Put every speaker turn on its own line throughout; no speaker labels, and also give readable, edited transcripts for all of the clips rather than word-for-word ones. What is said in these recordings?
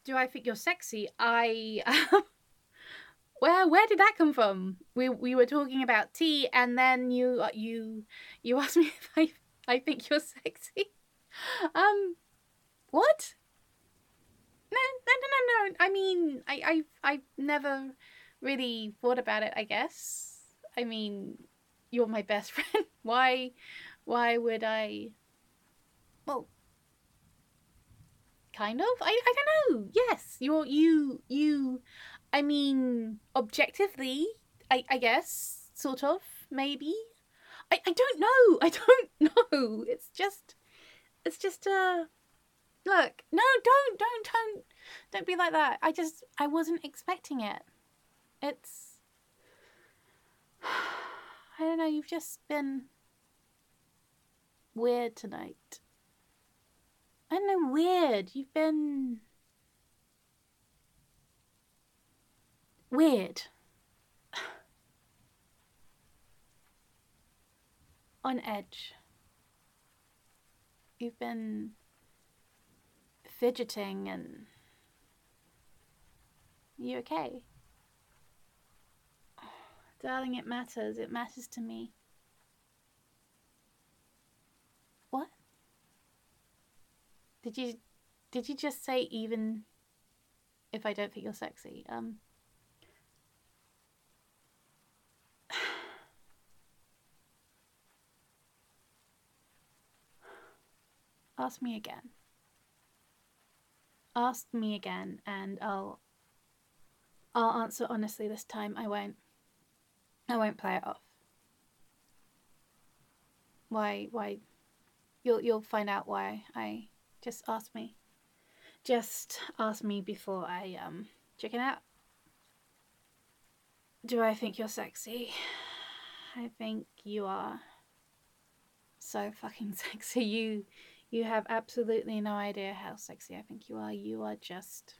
do I think you're sexy? Where did that come from? We were talking about tea, and then you asked me if I think you're sexy. What? No. I mean, I've never really thought about it, I guess. I mean, you're my best friend. Why would I? Well, kind of. I don't know. Yes, you. I mean, objectively, I guess sort of maybe. I don't know. I don't know. It's just look. No, don't be like that. I wasn't expecting it. It's I don't know. You've just been weird tonight. I don't know. Weird. You've been weird. On edge. You've been fidgeting and you okay? Darling, it matters. It matters to me. What? Did you just say even if I don't think you're sexy? Ask me again. Ask me again and I'll answer honestly this time. I won't play it off. Why you'll find out why. I just ask me. Just ask me before I chicken out. Do I think you're sexy? I think you are so fucking sexy. You have absolutely no idea how sexy I think you are. You are just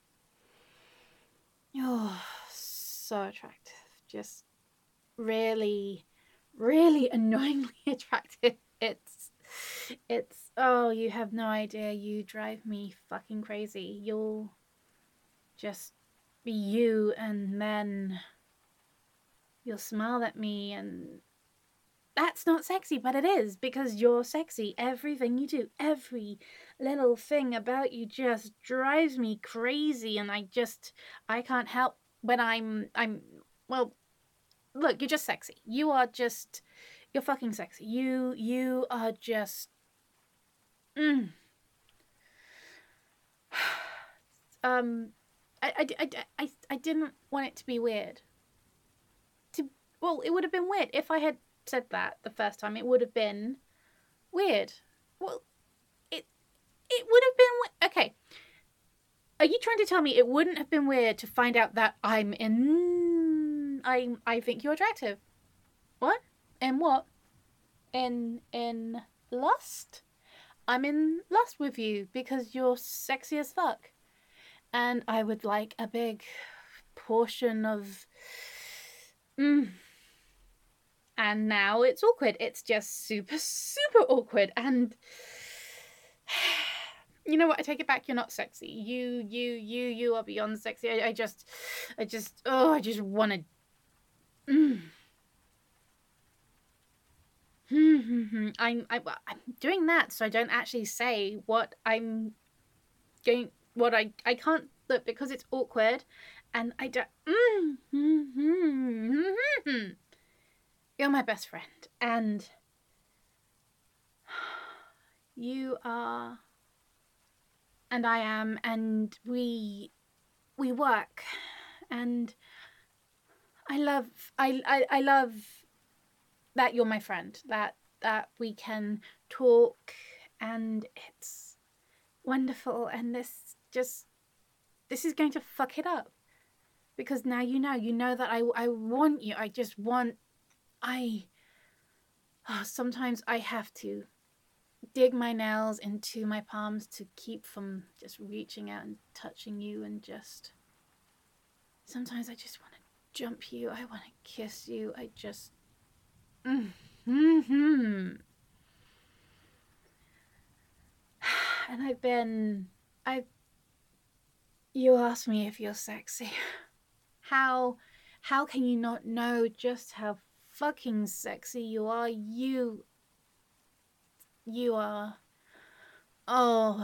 you're so attractive. Just really annoyingly attractive. It's oh, you have no idea. You drive me fucking crazy. You'll just be you and then you'll smile at me and that's not sexy, but it is because you're sexy. Everything you do, every little thing about you just drives me crazy and I can't help when I'm well, look, you're just sexy. You're fucking sexy. You are just um I didn't want it to be weird. Well, it would have been weird if I had said that the first time. It would have been weird. Well, it would have been okay. Are you trying to tell me it wouldn't have been weird to find out that I think you're attractive? What? In what? In lust? I'm in lust with you because you're sexy as fuck. And I would like a big portion of and now it's awkward. It's just super awkward and you know what? I take it back. You're not sexy. You are beyond sexy. I just want to. I'm doing that, so I don't actually say what I'm going. What I can't look because it's awkward, and I don't. You're my best friend, and you are, and I am, and we work, and I love that you're my friend. That we can talk, and it's wonderful. And this is going to fuck it up because now you know that I want you. I just want sometimes I have to dig my nails into my palms to keep from just reaching out and touching you, and just sometimes I just want to jump you. I want to kiss you. I just and I've You asked me if you're sexy. How can you not know just how fucking sexy you are? You are, oh,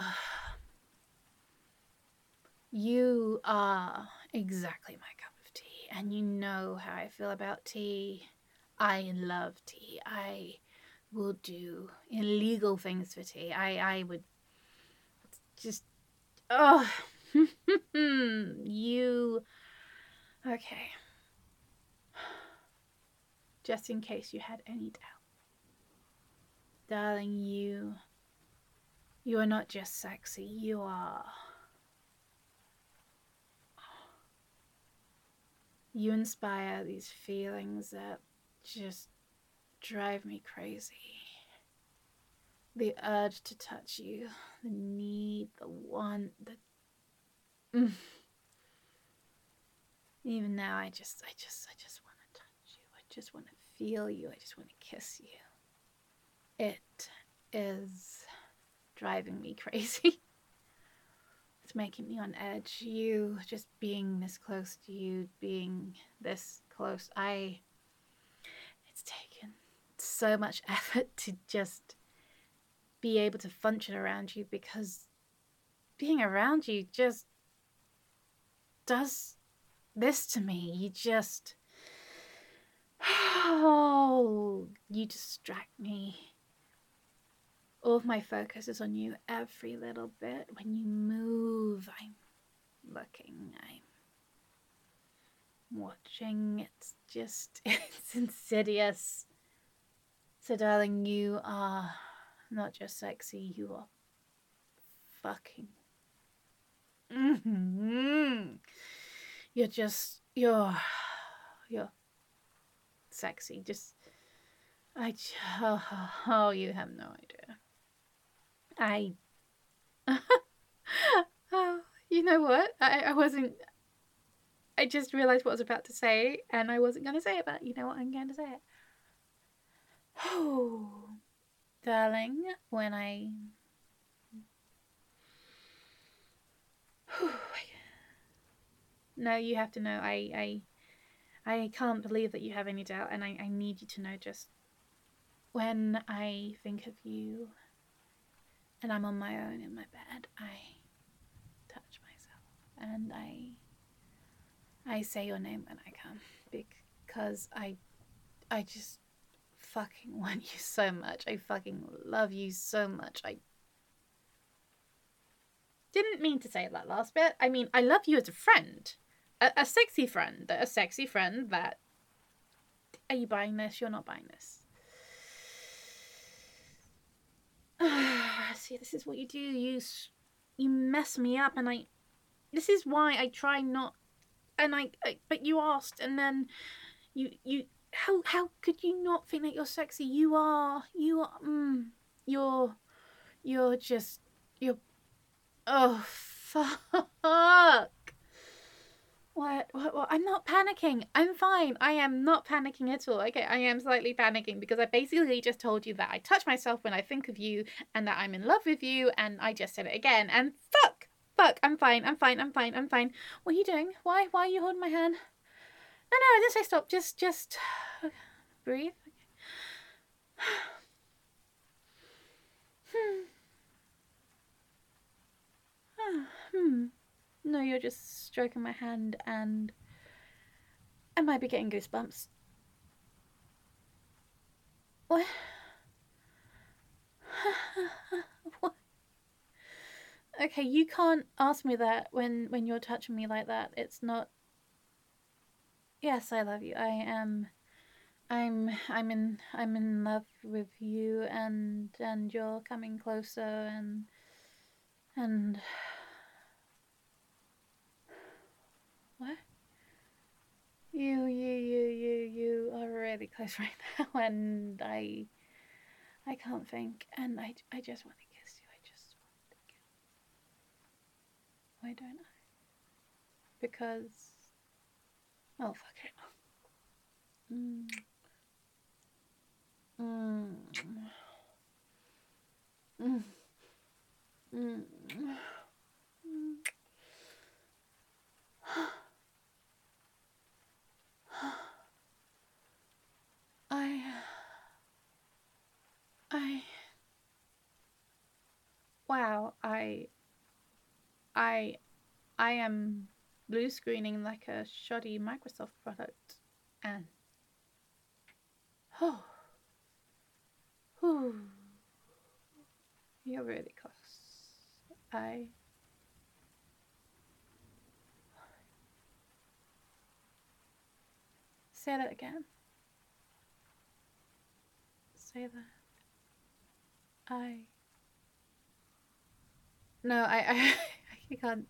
you are exactly my cup of tea, and you know how I feel about tea. I love tea. I will do illegal things for tea. I would just, oh, you, okay. Just in case you had any doubt. Darling, you are not just sexy, you are. You inspire these feelings that just drive me crazy. The urge to touch you, the need, the want, the even now I just want to touch you. I just want to feel you. I just want to kiss you. It is driving me crazy. It's making me on edge. You just being this close to you, being this close. It's taken so much effort to just be able to function around you, because being around you just does this to me. You just, oh, you distract me. All of my focus is on you every little bit. When you move, I'm looking, I'm watching. It's just, it's insidious. So darling, you are not just sexy, you are fucking, you're sexy. Just, oh, you have no idea. Oh, you know what? I wasn't, I just realized what I was about to say, and I wasn't going to say it, but you know what? I'm going to say it. Oh, darling, when I... No, you have to know. I can't believe that you have any doubt, and I need you to know, just when I think of you and I'm on my own in my bed, I touch myself, and I say your name when I come, because I just fucking want you so much. I fucking love you so much. I didn't mean to say that last bit. I mean, I love you as a friend. A sexy friend. A sexy friend that... Are you buying this? You're not buying this. See, this is what you do. You mess me up, and this is why I try not... And but you asked, and then you... How could you not think that you're sexy? You are, you're just, you're, oh, fuck. What? I'm not panicking. I'm fine. I am not panicking at all. Okay, I am slightly panicking because I basically just told you that I touch myself when I think of you and that I'm in love with you, and I just said it again, and fuck, I'm fine. What are you doing? Why are you holding my hand? No, I didn't say stop. Just breathe. No, you're just stroking my hand, and I might be getting goosebumps. What? What? Okay, you can't ask me that when you're touching me like that. It's not... Yes, I love you. I'm in love with you, and you're coming closer, and what? You are really close right now, and I can't think, and I just want to kiss you. I just want to kiss you. Why don't I? Because... Oh, fuck it. Wow, I am blue screening like a shoddy Microsoft product, and oh, whew, you're really close. Say that again. Say that. No, I can't.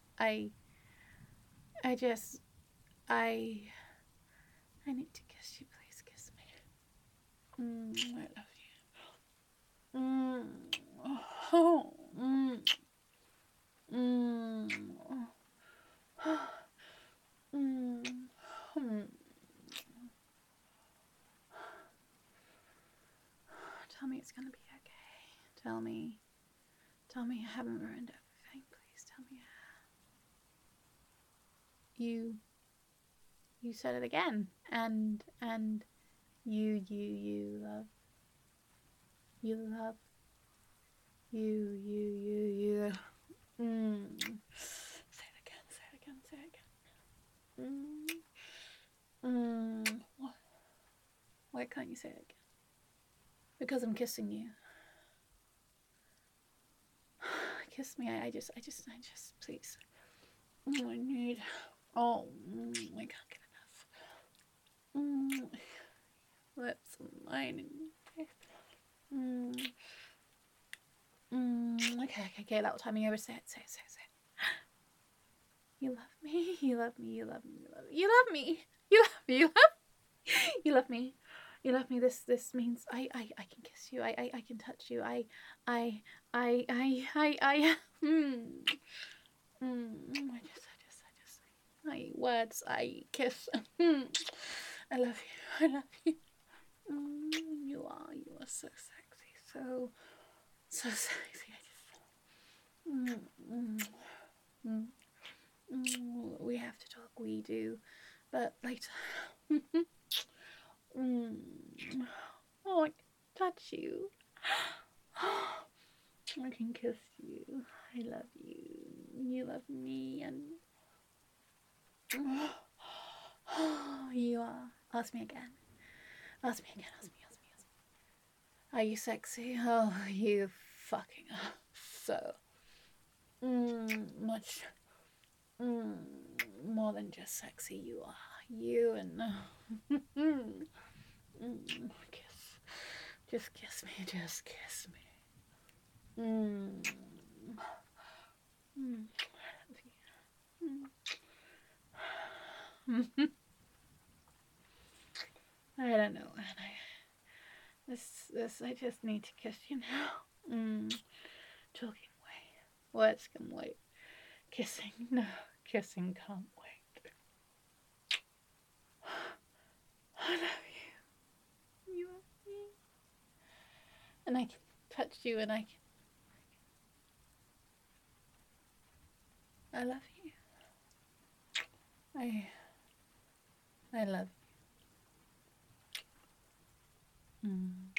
Just, I need to kiss you. Please kiss me. I love you. Oh. Tell me it's gonna be okay. Tell me I haven't ruined everything. Please tell me. You said it again, and you love you love you. Say it again. Why can't you say it again? Because I'm kissing you. Kiss me. I just please. I need. Oh, I can't get enough. Lips and mine. Okay. That will time me over. Say it. You love me. You love me. You love me. You love me. You love me. You love me. You love me. This means I can kiss you. I can touch you. My words. I kiss. I love you. You are so sexy. So sexy. We have to talk. We do, but later. Oh, I can touch you. I can kiss you. I love you. You love me, and you are. Ask me again. Ask me. Are you sexy? Oh, you fucking are. So much more than just sexy. You are. You and kiss. Just kiss me. Just kiss me. I don't know, Anna. This, I just need to kiss you now. Talking way. Words can wait. Kissing, no. Kissing can't wait. I love you. You love me. And I can touch you, and I love you. I love you.